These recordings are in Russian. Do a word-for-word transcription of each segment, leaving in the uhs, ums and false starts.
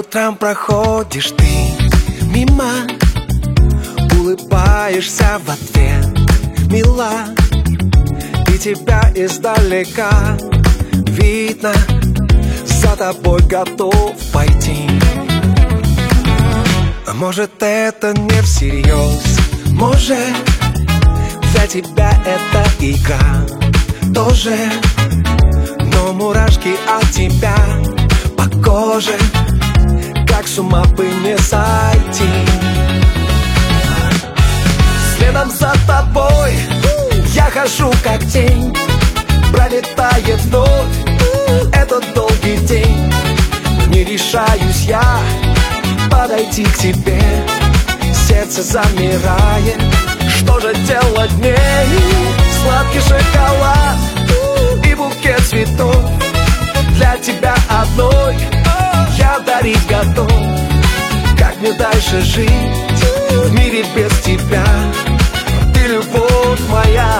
утром проходишь ты мимо, улыбаешься в ответ, мила, и тебя издалека видно, за тобой готов пойти. А может, это не всерьез, может, для тебя это игра тоже, но мурашки от тебя по коже, как с ума бы не сойти. Следом за тобой я хожу как тень, пролетает вновь этот долгий день. Не решаюсь я подойти к тебе, сердце замирает. Что же делать мне? Сладкий шоколад и букет цветов для тебя одной я дарить готов. Как мне дальше жить в мире без тебя? Ты любовь моя.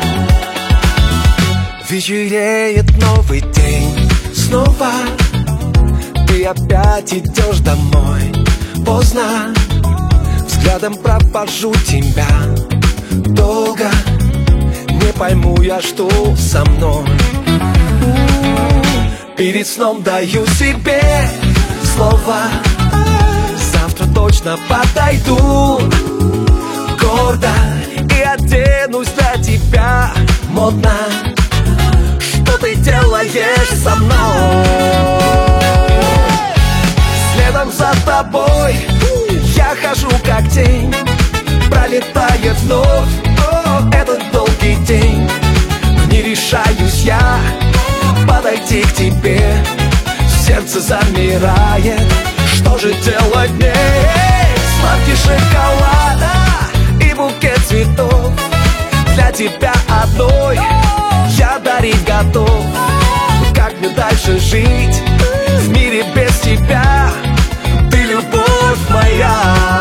Вечереет новый день снова, ты опять идешь домой поздно. Взглядом провожу тебя долго, не пойму я, что со мной. Перед сном даю себе слово, завтра точно подойду гордо и оденусь для тебя модно. Что ты делаешь со мной? Следом за тобой я хожу как тень, пролетает вновь о, этот долгий день. Не решаюсь я подойти к тебе, сердце замирает. Что же делать мне? Сладкий шоколад и букет цветов для тебя одной я дарить готов. Как мне дальше жить в мире без тебя? Ты любовь моя.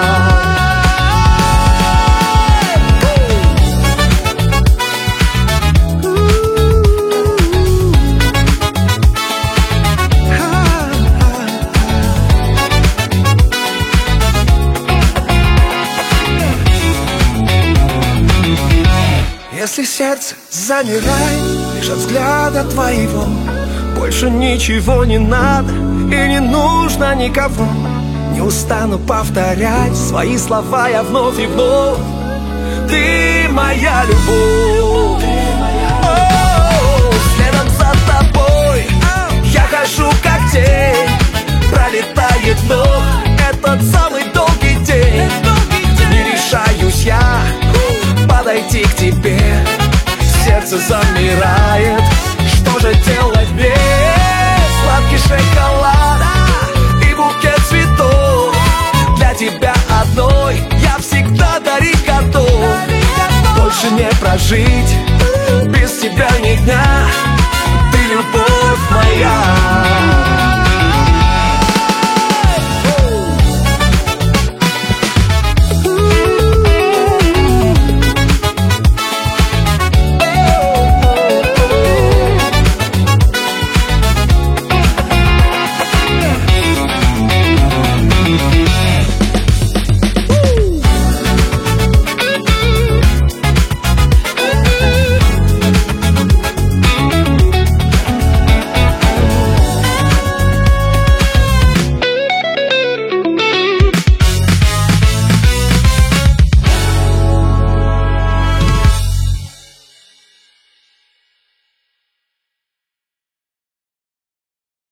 Если сердце замирает лишь от взгляда твоего, больше ничего не надо и не нужно никого. Не устану повторять свои слова я вновь и вновь. Ты моя любовь. О, следом за тобой я хожу как тень, пролетает вновь этот самый долгий день. Не решаюсь я подойти к тебе, сердце замирает. Что же делать мне? Сладкий шоколад и букет цветов для тебя одной я всегда дарить готов. Больше не прожить без тебя ни дня.